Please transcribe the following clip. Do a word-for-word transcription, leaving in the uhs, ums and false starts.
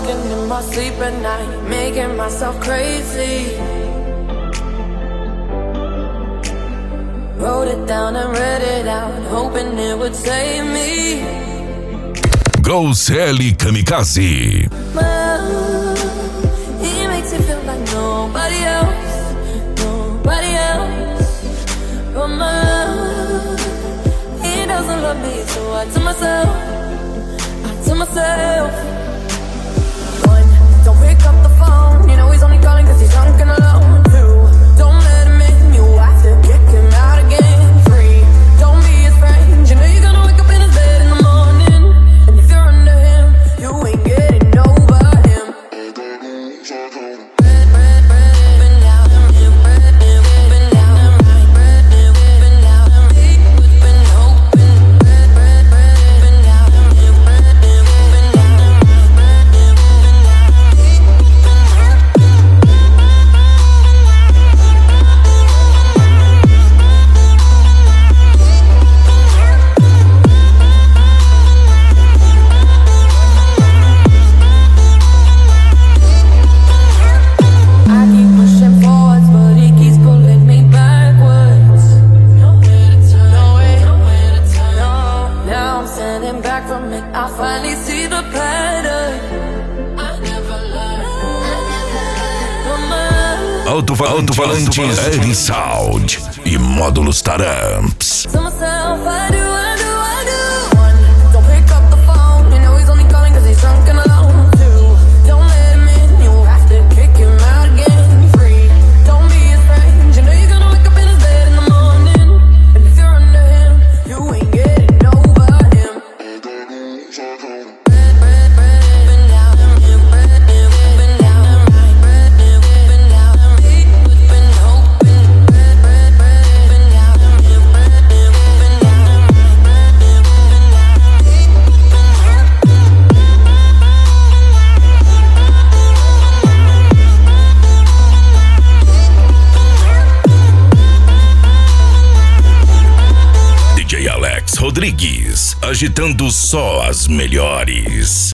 Talking in my sleep at night, making myself crazy. Wrote it down and read it out, hoping it would save me. Groselha Kamikaze. Well, he makes it feel like nobody else, nobody else. But my love, he doesn't love me, so I tell myself, I tell myself. One, don't pick up the phone, you know he's only calling cause he's drunk and alone. Two, don't let him in, you have to kick him out again. Three, don't be his friend, you know you're gonna wake up in his bed in the morning. And if you're under him, you ain't getting over him. Alto-falantes R-Sound e módulos Taramps. Rodrigues, agitando só as melhores.